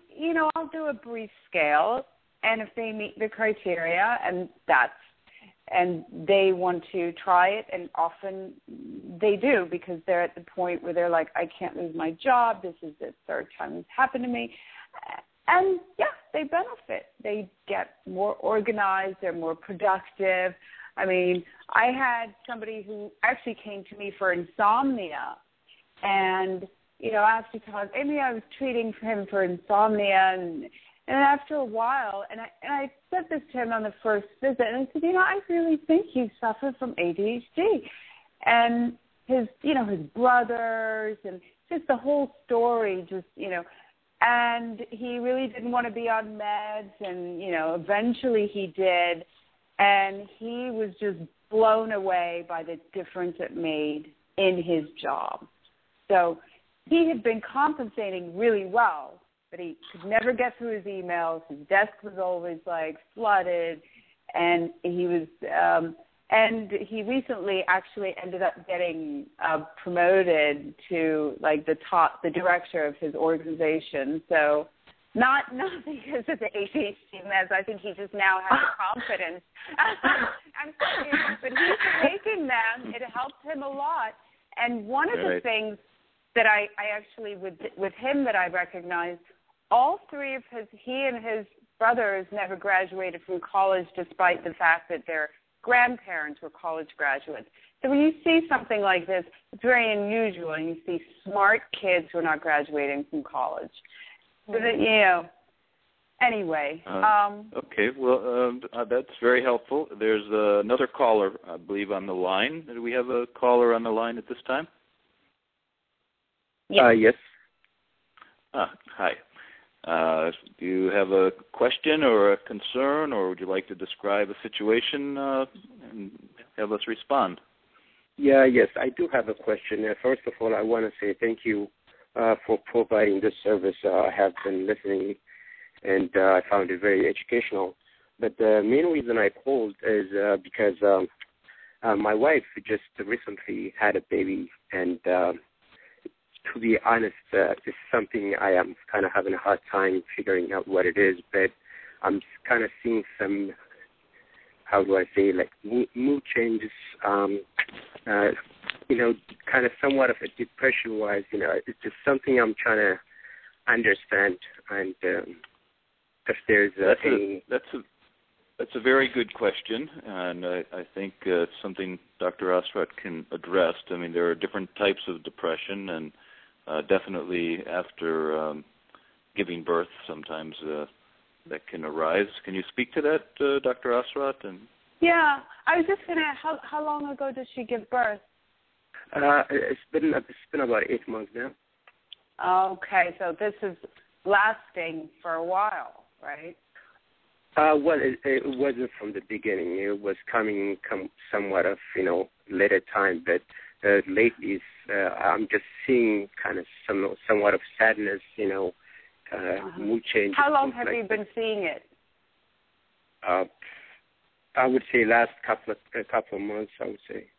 you know, I'll do a brief scale, and if they meet the criteria, and that's, and they want to try it, and often they do because they're at the point where they're like, I can't lose my job. This is the third time it's happened to me. And, yeah, they benefit. They get more organized. They're more productive. I mean, I had somebody who actually came to me for insomnia, and, you know, after talking, I mean, I was treating him for insomnia, and And after a while, and I and I said this to him on the first visit, and I said, you know, I really think you suffer from A D H D. And his, you know, his brothers and just the whole story, just, you know, and he really didn't want to be on meds, and, you know, eventually he did, and he was just blown away by the difference it made in his job. So he had been compensating really well, but he could never get through his emails. His desk was always like flooded, and he was, um, and he recently actually ended up getting uh, promoted to like the top, the director of his organization. So not not because of the A D H D meds. I think he just now has confidence. I'm sorry, but he's taking them. It helped him a lot. And one of the things that I, I actually with with him that I recognized. All three of his, he and his brothers never graduated from college despite the fact that their grandparents were college graduates. So when you see something like this, it's very unusual, and you see smart kids who are not graduating from college. So that, you know, anyway. Uh, um, okay, well, um, uh, that's very helpful. There's uh, another caller, I believe, on the line. Do we have a caller on the line at this time? Yes. Uh, yes. Ah, hi. Uh, do you have a question or a concern, or would you like to describe a situation uh, and have us respond? Yeah, yes, I do have a question. Uh, first of all, I want to say thank you uh, for providing this service. Uh, I have been listening, and uh, I found it very educational. But the main reason I called is uh, because um, uh, my wife just recently had a baby, and uh, to be honest, uh, it's something I am kind of having a hard time figuring out what it is, but I'm kind of seeing some, how do I say, like mood changes, um, uh, you know, kind of somewhat of a depression-wise, you know, it's just something I'm trying to understand, and um, if there's uh, that's any... A, that's, a, that's a very good question, and I, I think uh, it's something Doctor Osrat can address. I mean, there are different types of depression, and Uh, definitely after um, giving birth, sometimes uh, that can arise. Can you speak to that, uh, Doctor Osrat? And yeah, I was just gonna. How how long ago did she give birth? Uh, it's been it's been about eight months now. Okay, so this is lasting for a while, right? Uh, well, it, it wasn't from the beginning. It was coming come somewhat of you know later time, but. Uh, lately, uh, I'm just seeing kind of some somewhat of sadness, you know, uh, uh-huh. mood changes. How long have like you been seeing it? Uh, I would say last couple of a couple of months. I would say.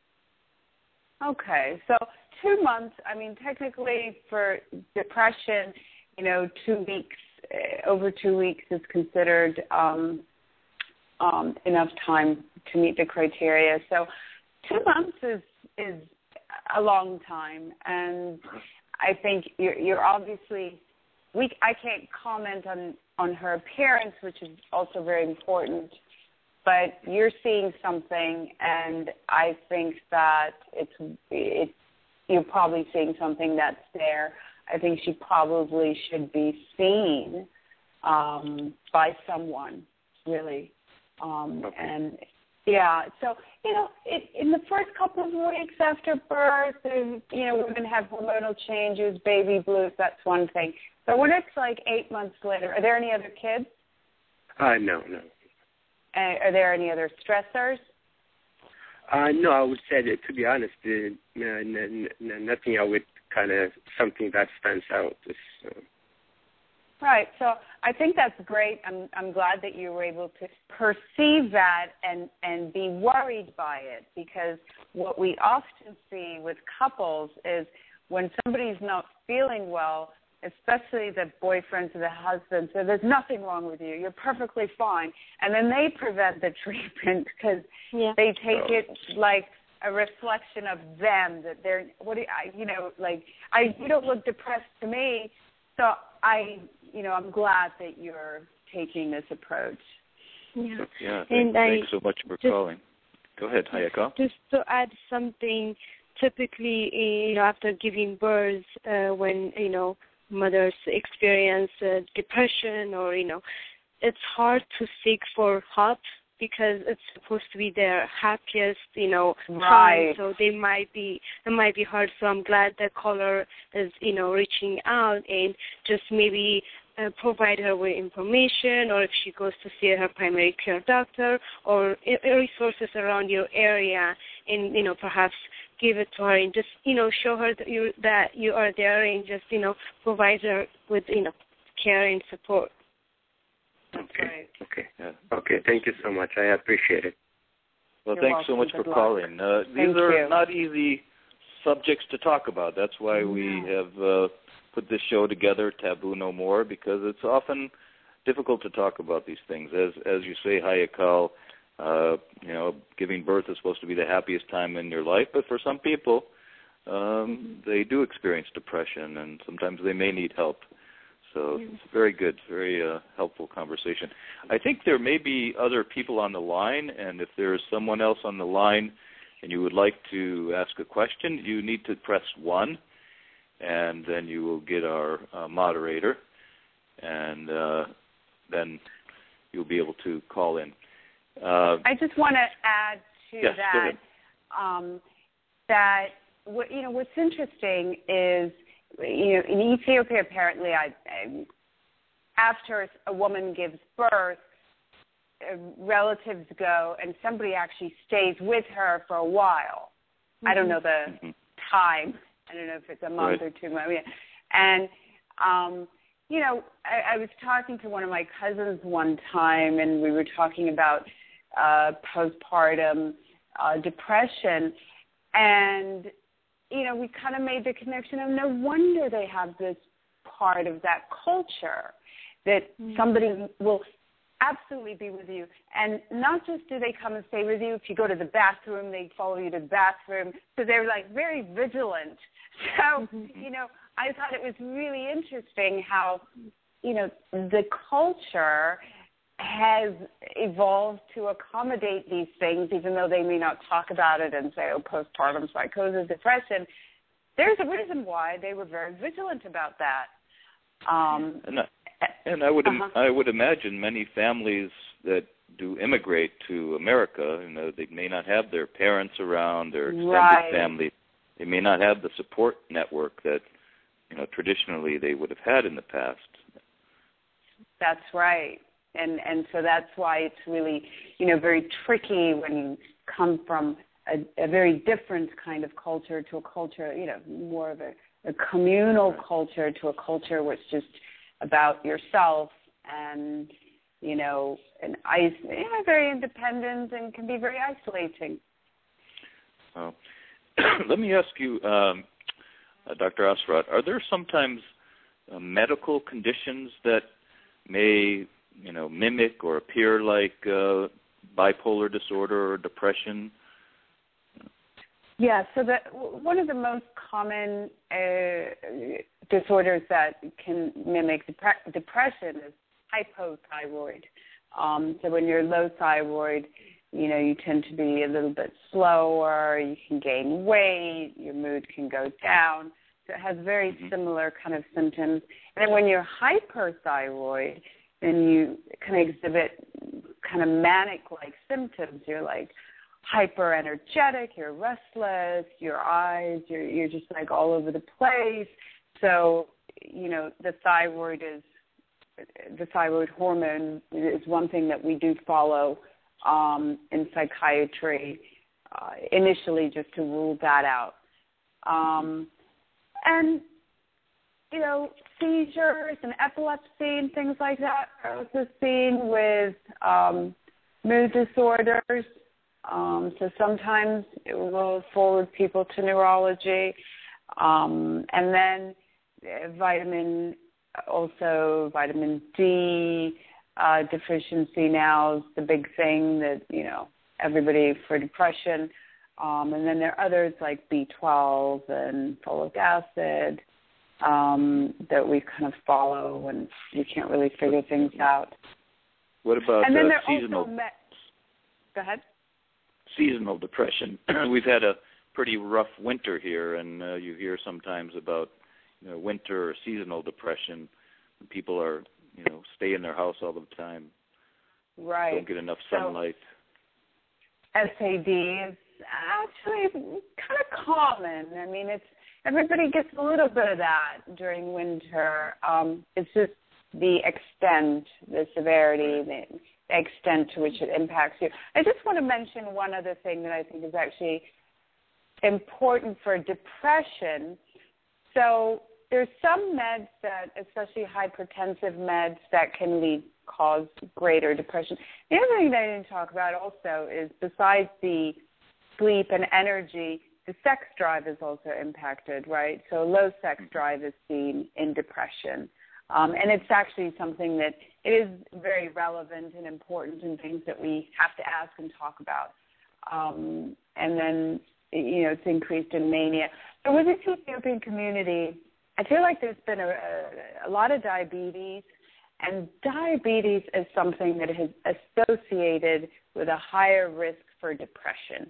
Okay, so two months. I mean, technically, for depression, you know, two weeks uh, over two weeks is considered um, um, enough time to meet the criteria. So, two months is is a long time, and I think you're, you're obviously, we, I can't comment on, on her appearance, which is also very important, but you're seeing something, and I think that it's, it's you're probably seeing something that's there. I think she probably should be seen um, by someone, really, um, okay. and yeah, so, you know, it, in the first couple of weeks after birth, you know, women have hormonal changes, baby blues, that's one thing. But when it's like eight months later, are there any other kids? Uh, no, no. Uh, are there any other stressors? Uh, no, I would say that, to be honest, uh, n- n- n- nothing I would kind of, something that stands out. Is, uh, Right. So I think that's great. I'm I'm glad that you were able to perceive that and, and be worried by it, because what we often see with couples is when somebody's not feeling well, especially the boyfriends or the husbands, say, there's nothing wrong with you. You're perfectly fine. And then they prevent the treatment because yeah. they take it like a reflection of them, that they're, what do you, I, you know, like, I, you don't look depressed to me. So I, you know, I'm glad that you're taking this approach. Yeah. Yeah. And Thank, I, thanks so much for just, calling. Go ahead, Hayako. Just to add something, typically, you know, after giving birth, uh, when, you know, mothers experience uh, depression or, you know, it's hard to seek for help because it's supposed to be their happiest, you know, right. time. So they might be, it might be hard. So I'm glad the caller is, you know, reaching out and just maybe Uh, provide her with information, or if she goes to see her primary care doctor, or uh, resources around your area, and you know perhaps give it to her and just you know show her that you that you are there and just you know provide her with you know care and support. Okay. Right. Okay. Yeah. Okay. Thank you so much. I appreciate it. Well, You're thanks so much for welcome. calling. Uh, these Thank are you. not easy subjects to talk about. That's why we have uh, put this show together, Taboo No More, because it's often difficult to talk about these things. As as you say, Hayako, uh, you know, giving birth is supposed to be the happiest time in your life, but for some people, um, they do experience depression, and sometimes they may need help. So it's very good, very uh, helpful conversation. I think there may be other people on the line, and if there's someone else on the line and you would like to ask a question, you need to press one, and then you will get our uh, moderator, and uh, then you'll be able to call in. Uh, I just want to add to yes, go that ahead. um, that what, you know what's interesting is you know in Ethiopia apparently I, I after a woman gives birth, uh, relatives go and somebody actually stays with her for a while. Mm-hmm. I don't know the mm-hmm. time. I don't know if it's a month right. or two months. And, um, you know, I, I was talking to one of my cousins one time, and we were talking about uh, postpartum uh, depression. And, you know, we kind of made the connection of no wonder they have this part of that culture that mm-hmm. somebody will absolutely be with you. And not just do they come and stay with you, if you go to the bathroom, they follow you to the bathroom. So they're, like, very vigilant. So, you know, I thought it was really interesting how, you know, the culture has evolved to accommodate these things, even though they may not talk about it and say, oh, postpartum psychosis, depression. There's a reason why they were very vigilant about that. Um, and, I, and I would uh-huh. I would imagine many families that do immigrate to America, you know, they may not have their parents around, their extended right. family. They may not have the support network that, you know, traditionally they would have had in the past. That's right. And and so that's why it's really, you know, very tricky when you come from a, a very different kind of culture to a culture, you know, more of a, a communal culture to a culture which is just about yourself and, you know, and I, you know, very independent and can be very isolating. Oh. Let me ask you, um, uh, Doctor Asrat, are there sometimes uh, medical conditions that may, you know, mimic or appear like uh, bipolar disorder or depression? Yeah, so the, one of the most common uh, disorders that can mimic depre- depression is hypothyroid. Um, so when you're low thyroid, you know, you tend to be a little bit slower, you can gain weight, your mood can go down. So it has very mm-hmm. similar kind of symptoms. And then when you're hyperthyroid, then you kind of exhibit kind of manic-like symptoms. You're like hyper energetic, you're restless, your eyes, you're you're just like all over the place. So, you know, the thyroid is the thyroid hormone is one thing that we do follow um, in psychiatry, uh, initially just to rule that out. Um, and, you know, seizures and epilepsy and things like that are also seen with um, mood disorders. Um, so sometimes it will forward people to neurology. Um, and then uh, vitamin, also vitamin D uh, deficiency now is the big thing that, you know, everybody for depression. Um, and then there are others like B twelve and folic acid um, that we kind of follow when you can't really figure things out. What about and then uh, there seasonal? Also me- Go ahead. Seasonal depression. We've had a pretty rough winter here, and uh, you hear sometimes about you know, winter or seasonal depression. People are, you know, stay in their house all the time. Right. Don't get enough sunlight. So, S A D is actually kind of common. I mean, it's everybody gets a little bit of that during winter. Um, it's just the extent, the severity, the extent to which it impacts you. I just want to mention one other thing that I think is actually important for depression. So there's some meds that, especially hypertensive meds, that can lead cause greater depression. The other thing that I didn't talk about also is besides the sleep and energy, the sex drive is also impacted, right? So low sex drive is seen in depression. Um, and it's actually something that it is very relevant and important and things that we have to ask and talk about. Um, and then, you know, it's increased in mania. But with the Ethiopian community, I feel like there's been a, a, a lot of diabetes, and diabetes is something that is associated with a higher risk for depression.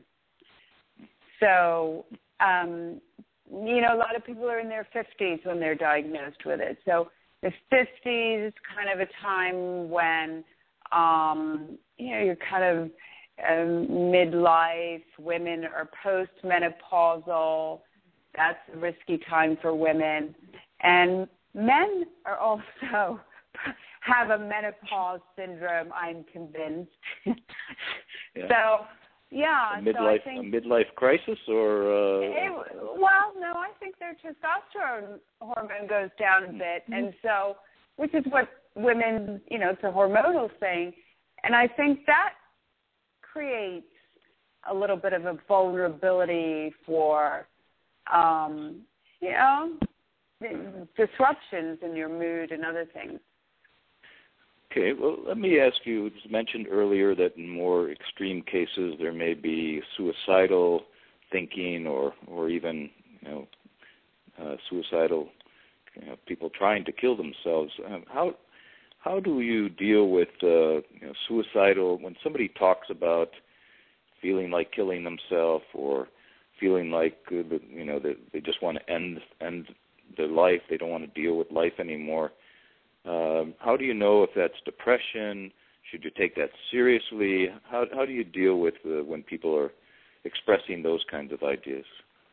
So, um, you know, a lot of people are in their fifties when they're diagnosed with it. So the fifties is kind of a time when, um, you know, you're kind of um, midlife. Women are postmenopausal. That's a risky time for women. And men are also have a menopause syndrome, I'm convinced. Yeah. So, yeah. A midlife, so I think, a midlife crisis or? Uh, it, well, no, I think their testosterone hormone goes down a bit. Mm-hmm. And so, which is what women, you know, it's a hormonal thing. And I think that creates a little bit of a vulnerability for, um, you know, disruptions in your mood and other things. Okay, well, let me ask you, it was mentioned earlier that in more extreme cases there may be suicidal thinking or, or even, you know, uh, suicidal you know, people trying to kill themselves. Um, how how do you deal with uh, you know, suicidal, when somebody talks about feeling like killing themselves or feeling like, uh, you know, they, they just want to end end their life, they don't want to deal with life anymore? Um, how do you know if that's depression? Should you take that seriously? How how do you deal with uh, when people are expressing those kinds of ideas?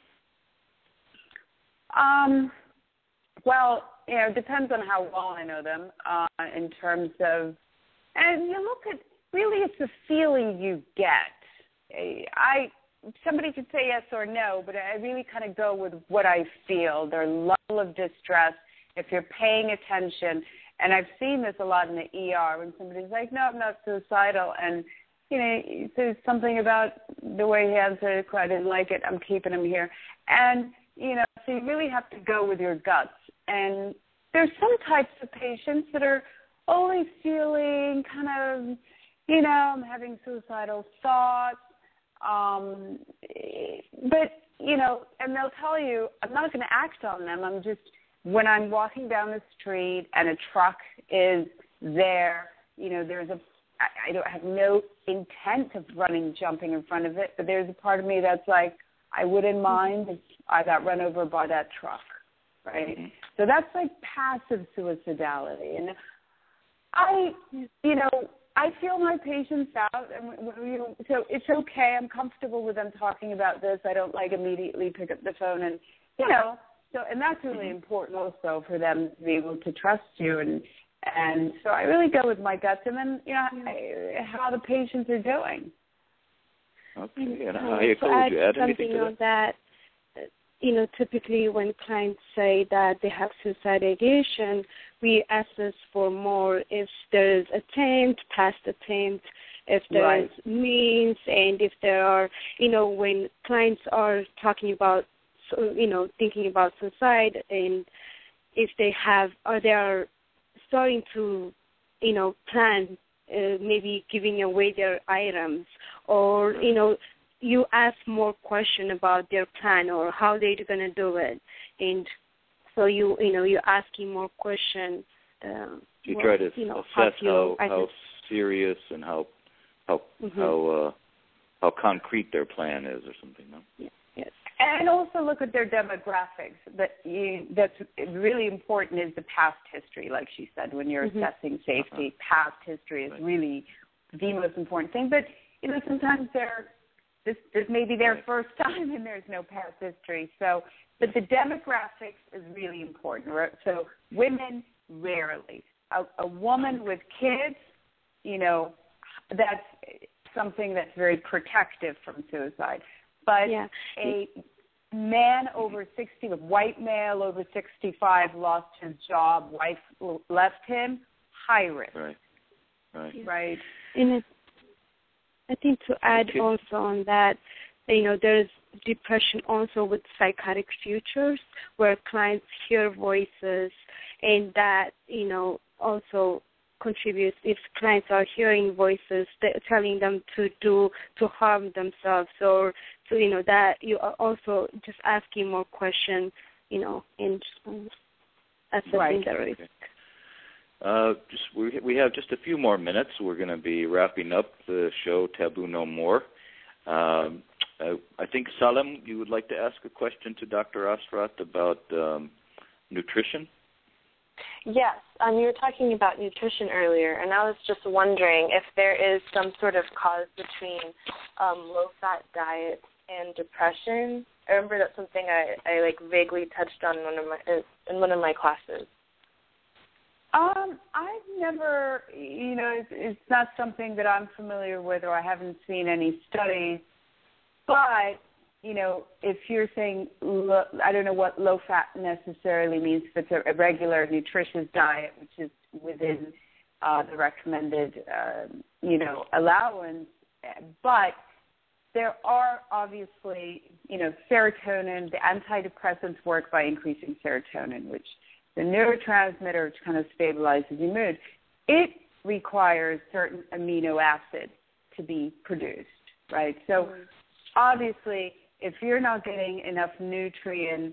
Um, well, you know, it depends on how well I know them uh, in terms of, and you look at, really it's a feeling you get. I somebody could say yes or no, but I really kind of go with what I feel, their level of distress. If you're paying attention, and I've seen this a lot in the E R when somebody's like, no, I'm not suicidal, and, you know, there's something about the way he answered it, I didn't like it, I'm keeping him here. And, you know, so you really have to go with your guts. And there's some types of patients that are always feeling kind of, you know, I'm having suicidal thoughts, um, but, you know, and they'll tell you, I'm not going to act on them, I'm just, when I'm walking down the street and a truck is there, you know, there's a, I don't have no intent of running, jumping in front of it, but there's a part of me that's like, I wouldn't mind if I got run over by that truck, right? Mm-hmm. So that's like passive suicidality. And I, you know, I feel my patients out, and you know, so it's okay. I'm comfortable with them talking about this. I don't like immediately pick up the phone and, you know, So, and that's really important also for them to be able to trust you. And and so I really go with my guts, and then, you know, I, how the patients are doing. Okay. And um, how you to add you add something to on that? that, you know, typically when clients say that they have suicide ideation, we assess for more if there's attempt, past attempt, if there's right. means, and if there are, you know, when clients are talking about, so, you know, thinking about suicide, and if they have, or they are starting to, you know, plan, uh, maybe giving away their items, or, you know, you ask more question about their plan or how they're going to do it. And so you, you know, you're asking more questions. Uh, you what, try to you know, assess you, how, how serious and how how mm-hmm. how uh, how concrete their plan is, or something. No? Yeah. Yes. And also look at their demographics. That you, that's really important is the past history, like she said, when you're mm-hmm. assessing safety. Uh-huh. Past history is right. really the most important thing. But you know, sometimes they're this this may be their right. first time and there's no past history. So, but the demographics is really important. Right? So women rarely. A, a woman with kids, you know, that's something that's very protective from suicide. But yeah. a man over sixty, a white male over sixty-five, lost his job, wife left him, high risk. Right. Right. Yeah. Right. And it, I think to add okay. also on that, you know, there's depression also with psychotic futures where clients hear voices, and that, you know, also contributes if clients are hearing voices telling them to do, to harm themselves, or to, you know, that you are also just asking more questions, you know, and um, assessing right. the risk. Okay. Uh, just we we have just a few more minutes. We're going to be wrapping up the show Taboo No More. Um, I, I think Salem, you would like to ask a question to Doctor Asrat about um, nutrition. Yes, um, you were talking about nutrition earlier, and I was just wondering if there is some sort of cause between um, low-fat diet and depression. I remember that's something I, I like vaguely touched on in one of my in one of my classes. Um, I've never, you know, it's, it's not something that I'm familiar with, or I haven't seen any studies. But, you know, if you're saying, low, I don't know what low fat necessarily means, if it's a, a regular nutritious diet, which is within uh, the recommended, uh, you know, allowance. But there are obviously, you know, serotonin. The antidepressants work by increasing serotonin, which the neurotransmitter which kind of stabilizes your mood. It requires certain amino acids to be produced, right? So mm. obviously, if you're not getting enough nutrients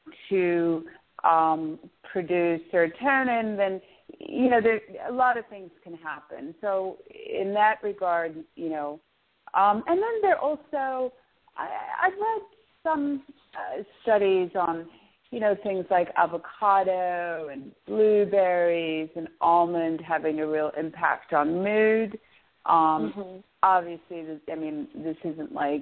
to um, produce serotonin, then, you know, there, a lot of things can happen. So in that regard, you know, um, and then there also, I, I've read some uh, studies on, you know, things like avocado and blueberries and almond having a real impact on mood. Um, mm-hmm. Obviously, this, I mean, this isn't like,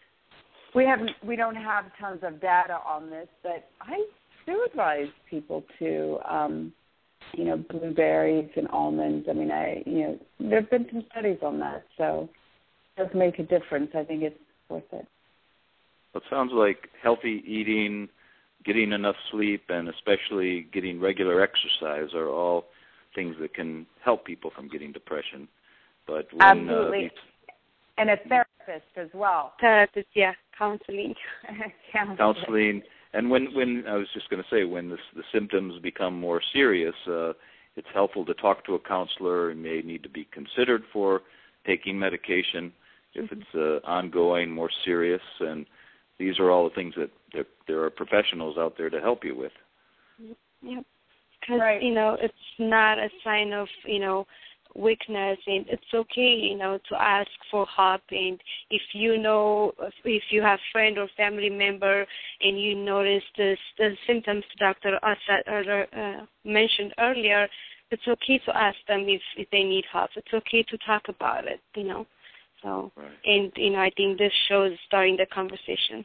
we haven't, we don't have tons of data on this, but I do advise people to, um, you know, blueberries and almonds. I mean, I, you know, there have been some studies on that, so it does make a difference. I think it's worth it. It sounds like healthy eating, getting enough sleep, and especially getting regular exercise are all things that can help people from getting depression. But when, absolutely, uh, and a therapist as well. Therapist, yeah, counseling. counseling, and when when I was just going to say when this, the symptoms become more serious, uh, it's helpful to talk to a counselor and may need to be considered for taking medication if mm-hmm. it's uh, ongoing, more serious, and these are all the things that there, there are professionals out there to help you with. Yeah, because, right. you know, it's not a sign of, you know, weakness, and it's okay, you know, to ask for help. And if you know, if you have friend or family member and you notice this, the symptoms Doctor Asrat uh, mentioned earlier, it's okay to ask them if, if they need help. It's okay to talk about it, you know. So, right. and, you know, I think this shows starting the conversation.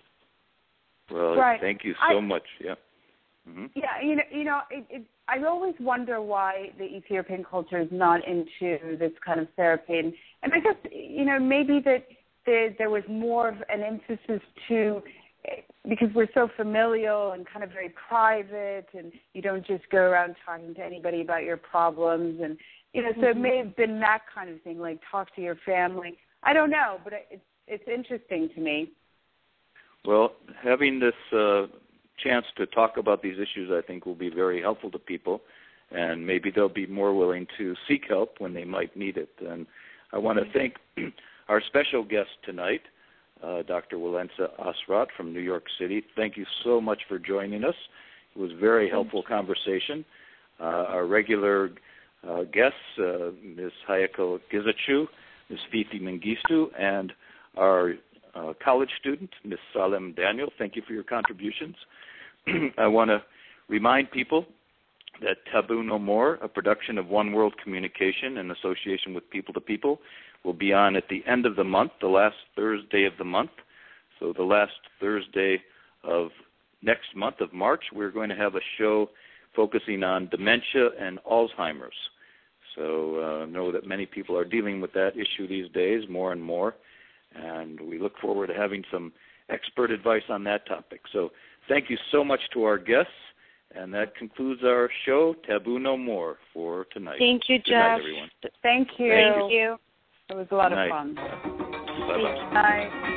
Well, right. thank you so I, much. Yeah. Mm-hmm. Yeah, you know, you know, it, it, I always wonder why the Ethiopian culture is not into this kind of therapy, and, and I guess, you know, maybe that there, there was more of an emphasis to, because we're so familial and kind of very private, and you don't just go around talking to anybody about your problems, and, you know, so mm-hmm. it may have been that kind of thing, like talk to your family. I don't know, but it's it's interesting to me. Well, having this uh, chance to talk about these issues, I think, will be very helpful to people, and maybe they'll be more willing to seek help when they might need it. And I want to thank our special guest tonight, uh, Doctor Wilentza Asrat from New York City. Thank you so much for joining us. It was a very helpful conversation. Uh, our regular uh, guests, uh, Miz Hayako Gizachu, Miz Fifi Mengistu, and our uh, college student, Miz Salem Daniel. Thank you for your contributions. I want to remind people that Taboo No More, a production of One World Communication in association with People to People, will be on at the end of the month, the last Thursday of the month. So the last Thursday of next month of March, we're going to have a show focusing on dementia and Alzheimer's. So uh, know that many people are dealing with that issue these days, more and more, and we look forward to having some expert advice on that topic. So thank you so much to our guests, and that concludes our show, Taboo No More, for tonight. Thank you, Jeff. Good night, everyone. Thank you. Thank you. It was a lot Good of night. fun. Bye-bye. Bye.